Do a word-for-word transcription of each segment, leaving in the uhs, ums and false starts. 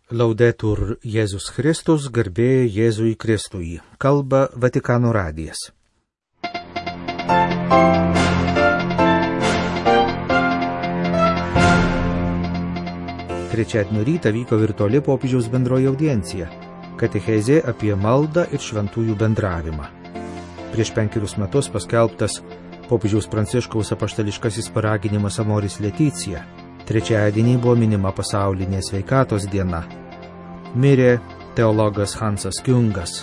Laudetur Jėzus Kristus, garbė Jėzui Kristui. Kalba Vatikano radijas. Trečiadienio rytą vyko virtuali popiežiaus bendroji audiencija, katechezė apie maldą ir šventųjų bendravimą. Prieš penkerius metus paskelbtas popiežiaus Pranciškaus apaštališkasis paraginimas Amoris Laetitia. Trečiadienį buvo minima pasaulinė sveikatos diena. Mirė teologas Hansas Kiungas.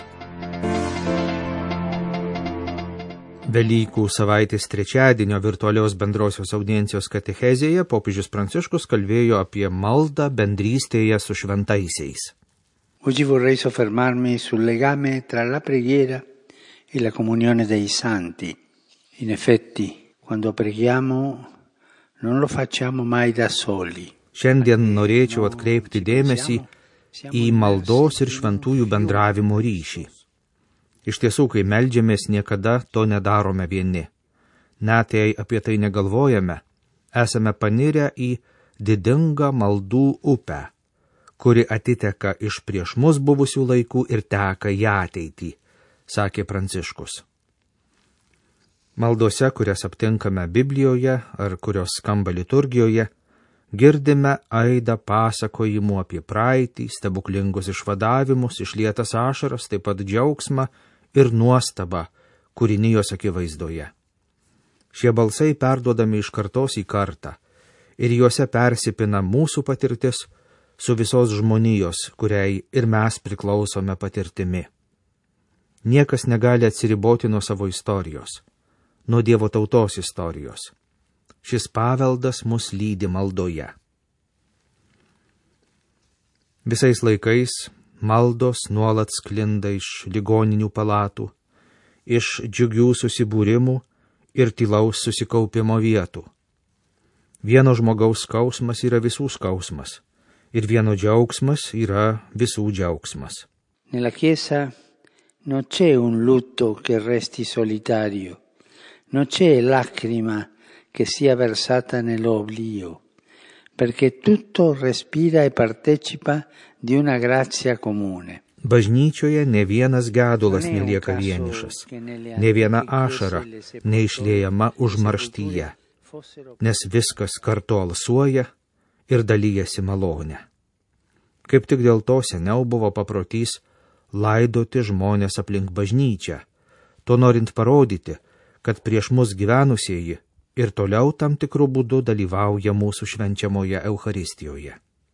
Velykų savaitės trečiadienio virtualios bendrosios audiencijos katechezėje popiežius Pranciškus kalbėjo apie maldą bendrystėje su šventaisiais. Oggi vorrei soffermarmi sul legame tra la preghiera e la comunione dei santi. In effetti, quando preghiamo, non lo facciamo mai da soli. Šiandien norėčiau atkreipti dėmesį į maldos ir šventųjų bendravimo ryšį. Iš tiesų, kai meldžiamės, niekada to nedarome vieni. Net jei apie tai negalvojame, esame panirę į didingą maldų upę, kuri atiteka iš prieš mus buvusių laikų ir teka į ateitį, sakė Pranciškus. Maldose, kurias aptinkame Biblijoje ar kurios skamba liturgijoje, girdime aidą pasakojimų apie praeitį, stebuklingus išvadavimus, išlietas ašaras, taip pat džiaugsmą ir nuostabą kūrinijos akivaizdoje. Šie balsai perduodami iš kartos į kartą ir juose persipina mūsų patirtis su visos žmonijos, kuriai ir mes priklausome patirtimi. Niekas negali atsiriboti nuo savo istorijos, nuo Dievo tautos istorijos. Šis paveldas mus lydi maldoje. Visais laikais maldos nuolat sklinda iš ligoninių palatų, iš džiugių susibūrimų ir tylaus susikaupimo vietų. Vieno žmogaus skausmas yra visų skausmas, ir vieno džiaugsmas yra visų džiaugsmas. Nella Chiesa non c'è un lutto che resti solitario, non c'è lacrima che sia versata nell'oblio, perché tutto respira e partecipa di una grazia comune. Bažnyčioje ne vienas gedulas nelieka vienišas, ne viena ašara neišliejama užmarštyje, nes viskas kartu alsuoja ir dalyjasi malonę. Kaip tik dėl to seniau buvo paprotys laidoti žmonės aplink bažnyčią, to norint parodyti, kad prieš mus gyvenusieji ir toliau tam tikrų būdų dalyvauja mūsų švenčiamoje Eucharistijoje.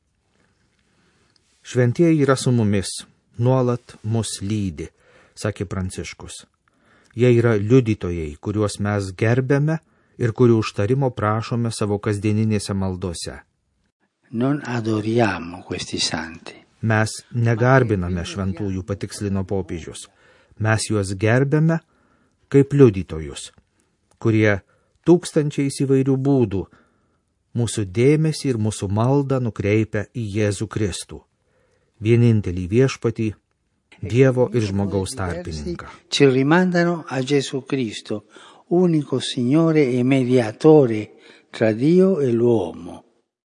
Šventieji yra su mumis, nuolat mus lydi, sakė Pranciškus. Jie yra liudytojai, kuriuos mes gerbėme ir kurių užtarimo prašome savo kasdieninėse maldose. Non adoriamo questi santi. Mes negarbiname šventųjų, patikslino popiežius. Mes juos gerbėme kaip liudytojus, kurie tūkstančiais įvairių būdų mūsų dėmesį ir mūsų maldą nukreipia į Jėzų Kristų, vienintelį viešpatį, Dievo ir žmogaus tarpininką. Ci rimandano a Gesù Cristo, unico Signore e mediatore tra Dio e l'uomo.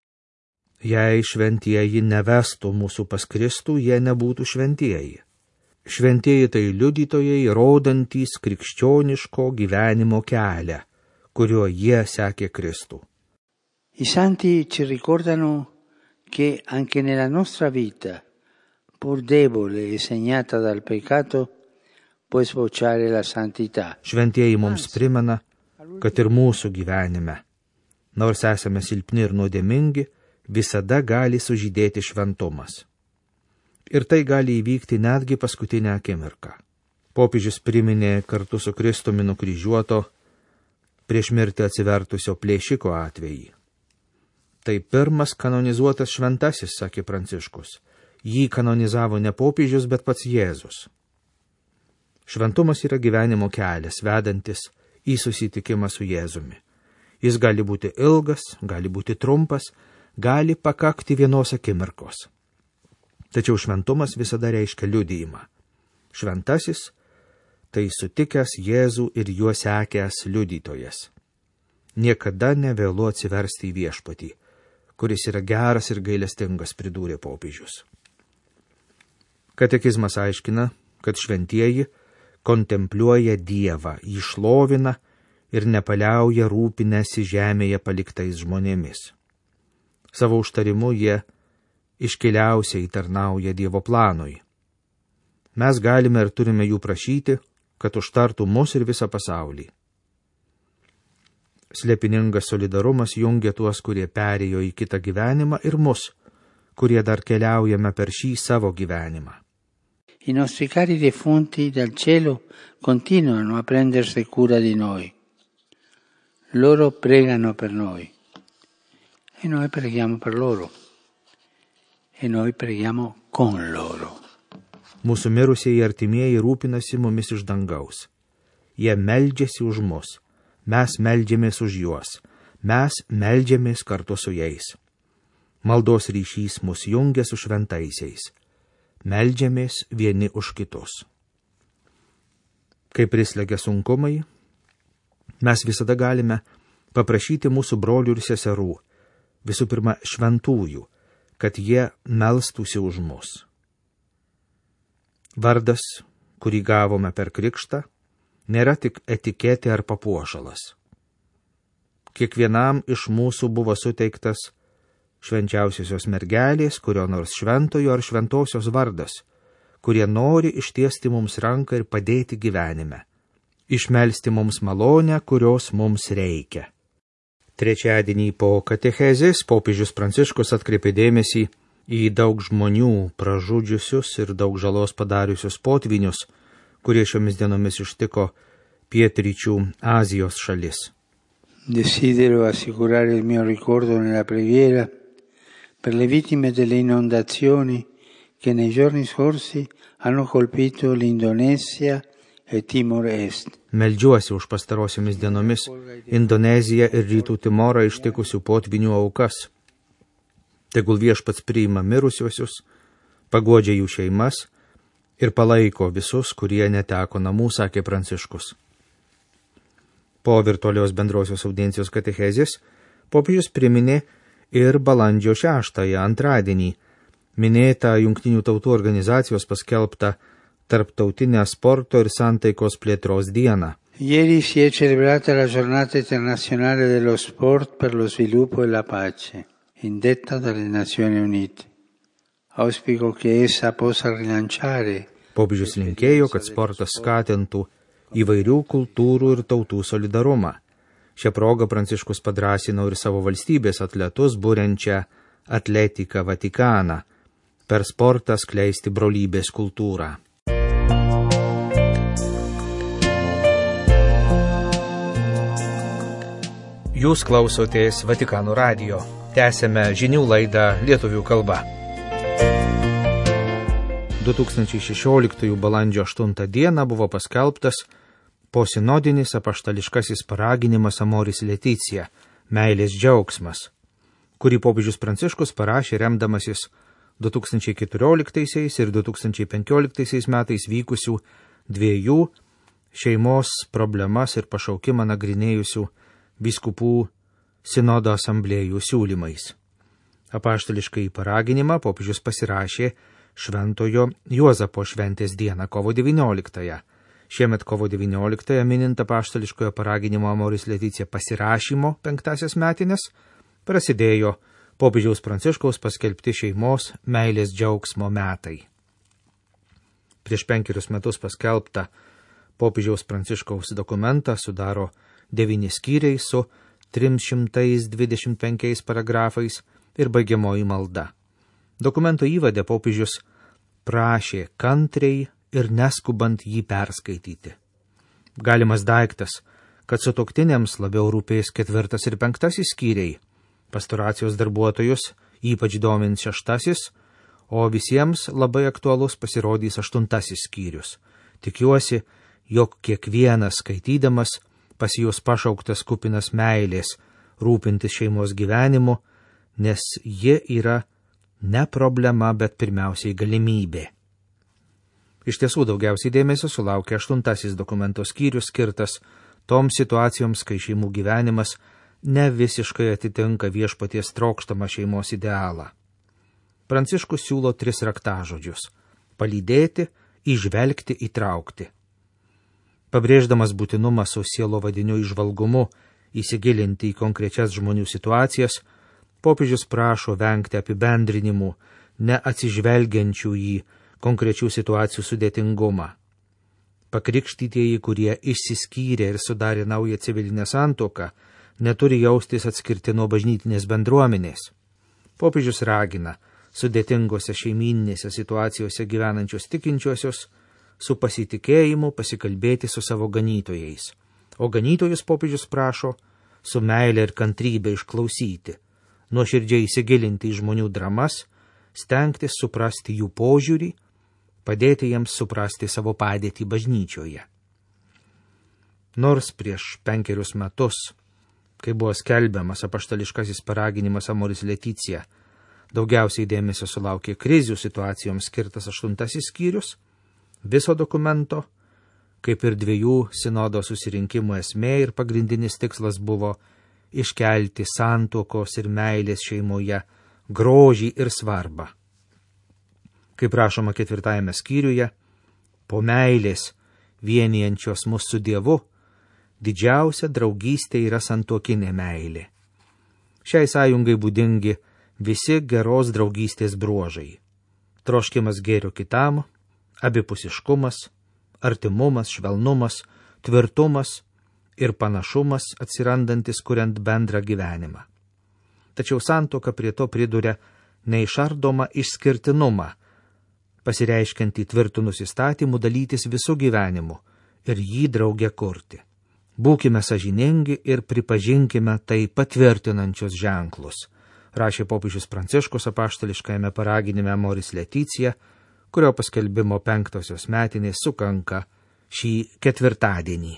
Jei šventieji nevestų mūsų pas Kristų, jie nebūtų šventieji. Šventieji tai liudytojai, rodantys krikščioniško gyvenimo kelią, kuriuo jie sekė Kristų. I santi ci ricordano che anche nella nostra vita, pur debole e segnata dal peccato, può sbocciare la santità. Šventieji mums primena, kad ir mūsų gyvenime, nors esame silpni ir nuodėmingi, visada gali sužydėti šventumas. Ir tai gali įvykti netgi paskutinę akimirką. Popiežius priminė kartu su Kristumi nukryžiuoto prieš mirtį atsivertusio plėšiko atvejį. Tai pirmas kanonizuotas šventasis, sakė Pranciškus. Jį kanonizavo ne popiežius, bet pats Jėzus. Šventumas yra gyvenimo kelias, vedantis į susitikimą su Jėzumi. Jis gali būti ilgas, gali būti trumpas, gali pakakti vienos akimirkos. Tačiau šventumas visada reiškia liudijimą. Šventasis tai sutikęs Jėzų ir juo sekęs liudytojas. Niekada nevėlu atsiversti į viešpatį, kuris yra geras ir gailestingas, pridūrė popiežius. Katekizmas aiškina, kad šventieji kontempliuoja Dievą, jį šlovina ir nepaliauja rūpinęsi žemėje paliktais žmonėmis. Savo užtarimu jie iškiliausiai tarnauja Dievo planui. Mes galime ir turime jų prašyti, kad užtartų mus ir visą pasaulį. Slėpiningas solidarumas jungia tuos, kurie perėjo į kitą gyvenimą, ir mus, kurie dar keliaujame per šį savo gyvenimą. I nostri cari defunti dal cielo continuano a prendersi cura di noi. Loro pregano per noi e noi preghiamo per loro e noi preghiamo con loro. Mūsų mirusieji artimieji rūpinasi mumis iš dangaus. Jie meldžiasi už mus, mes meldžiamės už juos, mes meldžiamės kartu su jais. Maldos ryšys mus jungia su šventaisiais. Meldžiamės vieni už kitus. Kai prislegia sunkumai, mes visada galime paprašyti mūsų brolių ir seserų, visų pirma šventųjų, kad jie melstųsi už mus. Vardas, kurį gavome per krikštą, nėra tik etiketė ar papuošalas. Kiekvienam iš mūsų buvo suteiktas švenčiausiosios mergelės, kurio nors šventojo ar šventosios vardas, kurie nori ištiesti mums ranką ir padėti gyvenime, išmelsti mums malonę, kurios mums reikia. Trečiadienį po katechezės popiežius Pranciškus atkreipė dėmesį į daug žmonių pražudžiusius ir daug žalos padariusius potvynius, kurie šiomis dienomis ištiko pietryčių Azijos šalis. Desidero assicurare il mio ricordo nella preghiera per le vittime delle inondazioni che nei giorni scorsi hanno colpito l'Indonesia e Timor Est. Meldžiuosi už pastarosiomis dienomis Indoneziją ir Rytų Timorą ištikusių potvynių aukas. Tegul viešpats priima mirusiuosius, paguodžia jų šeimas ir palaiko visus, kurie neteko namų, sakė Pranciškus. Po virtualios bendrosios audiencijos katechezės popiežius priminė ir balandžio šeštąją antradienį minėtą Jungtinių tautų organizacijos paskelbtą Tarptautinę sporto ir santaikos plėtros dieną. Ieri si è celebrata la giornata internazionale dello sport per lo sviluppo e la pace, indetta dalle Nazioni Unite. Auspico che essa possa rilanciare. Popiežius linkėjo, kad sportas skatintų įvairių kultūrų ir tautų solidarumą. Šią progą Pranciškus padrąsino ir savo valstybės atletus buriančią Atletiką Vatikaną per sportą skleisti brolybės kultūrą. Jūs klausotės Vatikano radijo. Tęsėme žinių laidą lietuvių kalba. du tūkstančiai šešioliktųjų balandžio aštuntą dieną buvo paskelbtas posinodinis apaštališkasis paraginimas Amoris Laetitia – meilės džiaugsmas, kurį popiežius Pranciškus parašė remdamasis du tūkstančiai keturioliktaisiais ir du tūkstančiai penkioliktaisiais metais vykusių dviejų šeimos problemas ir pašaukimą nagrinėjusių vyskupų sinodo asamblėjų siūlymais. Apaštališkai paraginimą popiežius pasirašė Šventojo Juozapo šventės dieną kovo devynioliktąją. Šiemet kovo devynioliktąją minint apaštališkojo paraginimo Amoris Laetitia pasirašymo penktasias metines prasidėjo popiežiaus Pranciškaus paskelbti šeimos meilės džiaugsmo metai. Prieš penkerius metus paskelbtą popiežiaus Pranciškaus dokumentą sudaro devyni skyriai su trimis šimtais dvidešimt penkiais paragrafais ir baigiamoji malda. Dokumento įvade popiežius prašė kantriai ir neskubant jį perskaityti. Galimas daiktas, kad sutuoktiniams labiau rūpės ketvirtas ir penktasis skyriai, pastoracijos darbuotojus ypač domins šeštasis, o visiems labai aktualus pasirodys aštuntasis skyrius. Tikiuosi, jog kiekvienas skaitydamas pasijus pašauktas kupinas meilės, rūpintis šeimos gyvenimu, nes ji yra ne problema, bet pirmiausiai galimybė. Iš tiesų daugiausiai dėmesio sulaukė aštuntasis dokumento skyrius skirtas toms situacijoms, kai šeimų gyvenimas ne visiškai atitinka viešpaties trokštamą šeimos idealą. Pranciškus siūlo tris raktažodžius – palydėti, įžvelgti, įtraukti. Pabrėždamas būtinumą su sielovadiniu įžvalgumu įsigilinti į konkrečias žmonių situacijas, popiežius prašo vengti apibendrinimų, neatsižvelgiančių į konkrečių situacijų sudėtingumą. Pakrikštytieji, kurie išsiskyrė ir sudarė naują civilinę santuoką, neturi jaustis atskirti nuo bažnytinės bendruomenės. Popiežius ragina sudėtingose šeimyninėse situacijose gyvenančius tikinčiuosius su pasitikėjimu pasikalbėti su savo ganytojais, o ganytojus popiežius prašo su meile ir kantrybė išklausyti, nuoširdžiai įsigilinti į žmonių dramas, stengtis suprasti jų požiūrį, padėti jiems suprasti savo padėtį bažnyčioje. Nors prieš penkerius metus, kai buvo skelbiamas apaštališkasis paraginimas Amoris Laetitia, daugiausiai dėmesio sulaukė krizių situacijoms skirtas aštuntasis skyrius, viso dokumento, kaip ir dviejų sinodo susirinkimų esmė ir pagrindinis tikslas buvo iškelti santuokos ir meilės šeimoje grožį ir svarbą. Kaip rašoma ketvirtajame skyriuje, po meilės vienijančios mus su Dievu, didžiausia draugystė yra santuokinė meilė. Šiai sąjungai būdingi visi geros draugystės bruožai. Troškimas gėrio kitam, abipusiškumas, artimumas, švelnumas, tvirtumas ir panašumas atsirandantis kuriant bendrą gyvenimą. Tačiau santuoka prie to priduria neišardomą išskirtinumą, pasireiškiantį tvirtų nusistatymų dalytis visų gyvenimu ir jį drauge kurti. Būkime sąžiningi ir pripažinkime tai patvirtinančius ženklus, rašė popiežius Pranciškus apaštališkajame paraginime Amoris Laetitia, kurio paskelbimo penktosios metinės sukanka šį ketvirtadienį.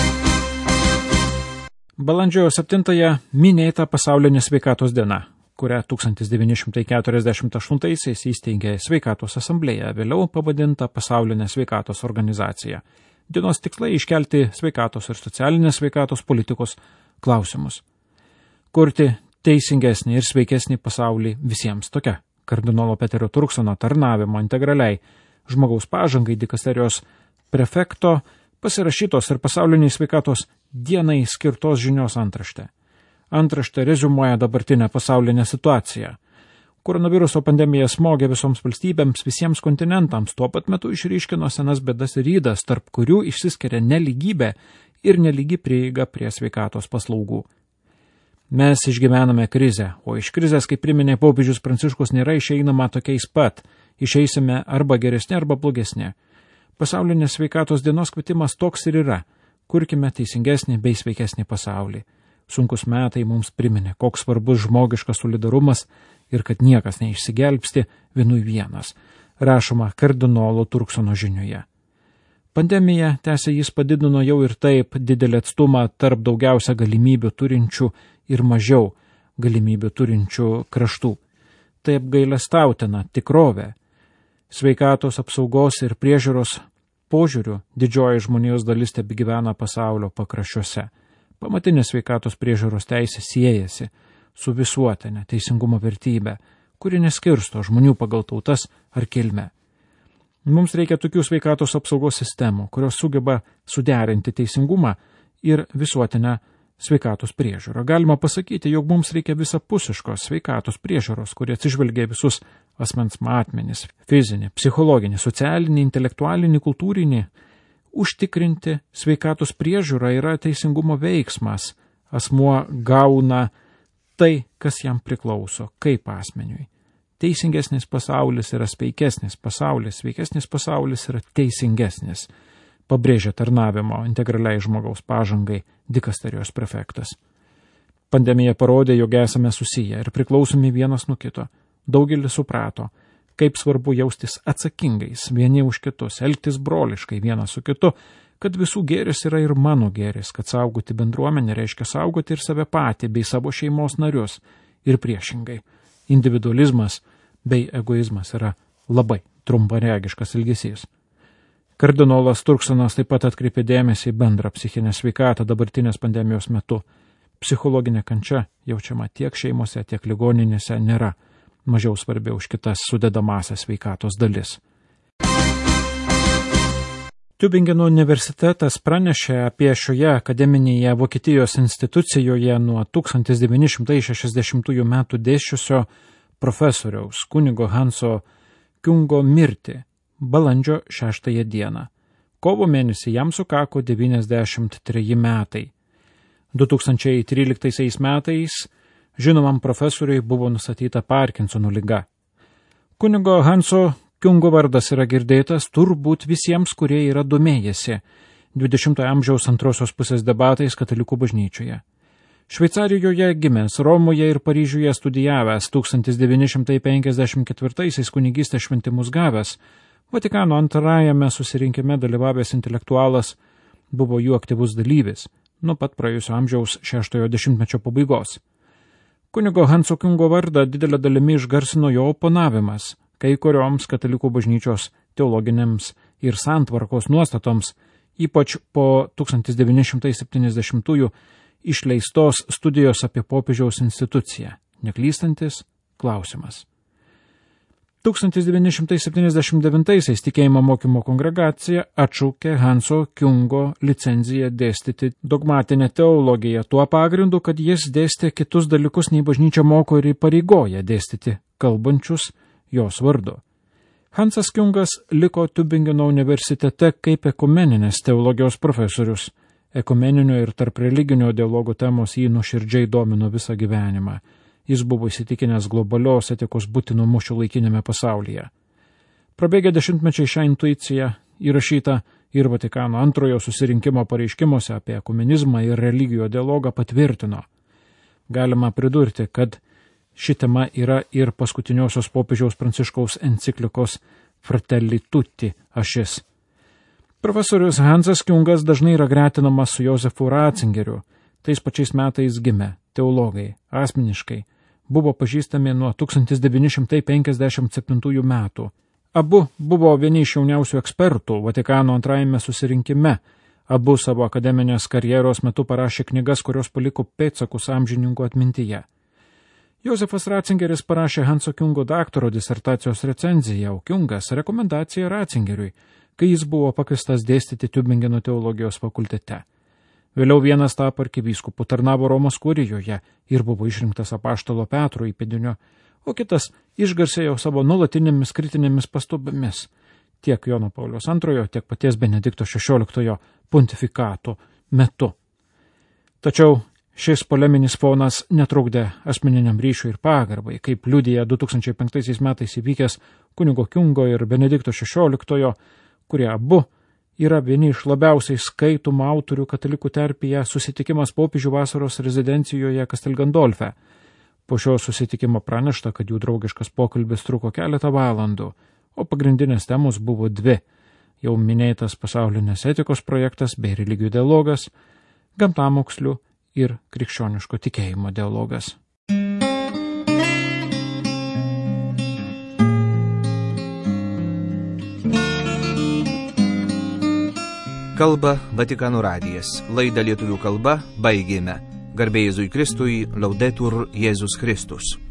Balandžio septintąją minėta pasaulinė sveikatos diena, kurią tūkstantis devyni šimtai keturiasdešimt aštuntaisiais įsteigė Sveikatos asamblėja, vėliau pavadinta Pasaulinė sveikatos organizacija. Dienos tikslai iškelti sveikatos ir socialinės sveikatos politikos klausimus. Kurti teisingesnį ir sveikesnį pasaulį visiems, tokia kardinolo Peterio Turksono tarnavimo integraliai žmogaus pažangai dikasterijos prefekto pasirašytos ir pasauliniai sveikatos dienai skirtos žinios antraštė. Antraštė reziumuoja dabartinę pasaulinę situaciją. Koronaviruso pandemija smogė visoms valstybėms, visiems kontinentams, tuo pat metu išryškino senas bėdas ir ydas, tarp kurių išsiskiria nelygybė ir nelygi prieiga prie sveikatos paslaugų. Mes išgyvename krizę, o iš krizės, kaip priminė popiežius Pranciškus, nėra išeinama tokiais pat. Išeisime arba geresnė, arba blogesnė. Pasaulinės sveikatos dienos kvietimas toks ir yra. Kurkime teisingesnį bei sveikesnį pasaulį. Sunkus metai mums priminė, koks svarbus žmogiškas solidarumas ir kad niekas neišsigelbsti vienui vienas, rašoma kardinolo Turksono žinioje. Pandemija, tęsė jis, padidino jau ir taip didelį atstumą tarp daugiausia galimybių turinčių ir mažiau galimybių turinčių kraštų. Tai apgailestautina tikrovė. Sveikatos apsaugos ir priežiūros požiūrių didžioji žmonijos dalis tebegyvena pasaulio pakraščiuose. Pamatinė sveikatos priežiūros teisė siejasi su visuotinė teisingumo vertybė, kuri neskirsto žmonių pagal tautas ar kilmę. Mums reikia tokių sveikatos apsaugos sistemų, kurios sugeba suderinti teisingumą ir visuotinę sveikatos priežiūrą. Galima pasakyti, jog mums reikia visapusiškos sveikatos priežiūros, kurie atsižvelgia visus asmens matmenis – fizinį, psichologinį, socialinį, intelektualinį, kultūrinį. Užtikrinti sveikatos priežiūrą yra teisingumo veiksmas. Asmuo gauna tai, kas jam priklauso, kaip asmeniui. Teisingesnis pasaulis yra sveikesnis pasaulis, sveikesnis pasaulis yra teisingesnis, pabrėžia tarnavimo integraliai žmogaus pažangai dikasterijos prefektas. Pandemija parodė, jog esame susiję ir priklausomi vienas nuo kito. Daugelis suprato, kaip svarbu jaustis atsakingais vieni už kitus, elgtis broliškai vienas su kitu, kad visų gėris yra ir mano gėris, kad saugoti bendruomenę reiškia saugoti ir save patį bei savo šeimos narius ir priešingai. Individualizmas bei egoizmas yra labai trumparegiškas elgesys. Kardinolas Turksonas taip pat atkreipė dėmesį į bendrą psichinę sveikatą dabartinės pandemijos metu. Psichologinė kančia jaučiama tiek šeimose, tiek ligoninėse nėra mažiau svarbi už kitas sudedamąsias sveikatos dalis. Tübingeno universitetas pranešė apie šioje akademinėje Vokietijos institucijoje nuo tūkstantis devyni šimtai šešiasdešimtųjų metų dėsčiusio profesoriaus kunigo Hanso Kiungo mirtį balandžio šeštąją dieną. Kovo mėnesį jam sukako devyniasdešimt treji metai. du tūkstančiai tryliktaisiais metais žinomam profesoriui buvo nustatyta Parkinsono liga. Kunigo Hanso Kiungo vardas yra girdėtas turbūt visiems, kurie yra domėjęsi dvidešimtojo amžiaus antrosios pusės debatais katalikų bažnyčioje. Šveicarijoje gimęs, Romoje ir Paryžiuje studijavęs, tūkstantis devyni šimtai penkiasdešimt ketvirtaisiais kunigystės šventimus gavęs, Vatikano antrajame susirinkime dalyvavęs intelektualas buvo jų aktyvus dalyvis nuo pat praėjusio amžiaus šeštojo dešimtmečio pabaigos. Kunigo Hanso Kiungo vardą didelę dalimi išgarsino jo oponavimas kai kurioms katalikų bažnyčios teologinėms ir santvarkos nuostatoms, ypač po tūkstantis devyni šimtai septyniasdešimtųjų išleistos studijos apie popiežiaus instituciją, neklystantis klausimas. tūkstantis devyni šimtai septyniasdešimt devintaisiais tikėjimo mokymo kongregacija atšaukė Hanso Kiungo licenciją dėstyti dogmatinę teologiją tuo pagrindu, kad jis dėstė kitus dalykus nei bažnyčia moko ir įpareigoja dėstyti kalbančius jos vardu. Hansas Kiungas liko Tübingeno universitete kaip ekumeninės teologijos profesorius. Ekumeninio ir tarp religinio dialogo temos jį nuoširdžiai domino visą gyvenimą. Jis buvo įsitikinęs globalios etikos būtinumu šiuolaikinėme pasaulyje. Prabėgę dešimtmečiai šią intuiciją įrašyta ir Vatikano antrojo susirinkimo pareiškimuose apie ekumenizmą ir religijos dialogą patvirtino. Galima pridurti, kad ši tema yra ir paskutiniosios popiežiaus Pranciškaus enciklikos Fratelli Tutti ašis. Profesorius Hansas Kiungas dažnai yra gretinamas su Josefu Ratzingeriu. Tais pačiais metais gimė teologai, asmeniškai, buvo pažįstami nuo tūkstantis devyni šimtai penkiasdešimt septintųjų metų. Abu buvo vieni iš jauniausių ekspertų Vatikano antrajame susirinkime. Abu savo akademinės karjeros metu parašė knygas, kurios paliko pėdsakus amžininkų atmintyje. Josefas Ratzingeris parašė Hanso Kiungo daktaro disertacijos recenziją, o Kiungas rekomendaciją Ratzingeriui, kai jis buvo pakviestas dėstyti Tübingeno teologijos fakultete. Vėliau vienas tapo arkivyskupu, tarnavo Romos kurijoje ir buvo išrinktas apaštalo Petro įpėdiniu, o kitas išgarsėjo savo nuolatinėmis kritinėmis pastabomis tiek Jono Pauliaus antrojo, tiek paties Benedikto šešioliktojo pontifikato metu. Tačiau šis poleminis fonas netrukdė asmeniniam ryšiui ir pagarbai, kaip liudija du tūkstančiai penktaisiais metais įvykęs kunigo Kiungo ir Benedikto šešioliktojo, kurie abu yra vieni iš labiausiai skaitomų autorių katalikų terpėje susitikimas popiežių vasaros rezidencijoje Castel Gandolfe. Po šio susitikimo pranešta, kad jų draugiškas pokalbis truko keletą valandų, o pagrindinės temos buvo dvi – jau minėtas pasaulinės etikos projektas bei religijų dialogas, gamtamokslių ir krikščioniško tikėjimo dialogas. Kalba Vatikano radijas. Laidą lietuvių kalba baigėme. Garbė Jėzui Kristui, Laudetur Jėzus Kristus.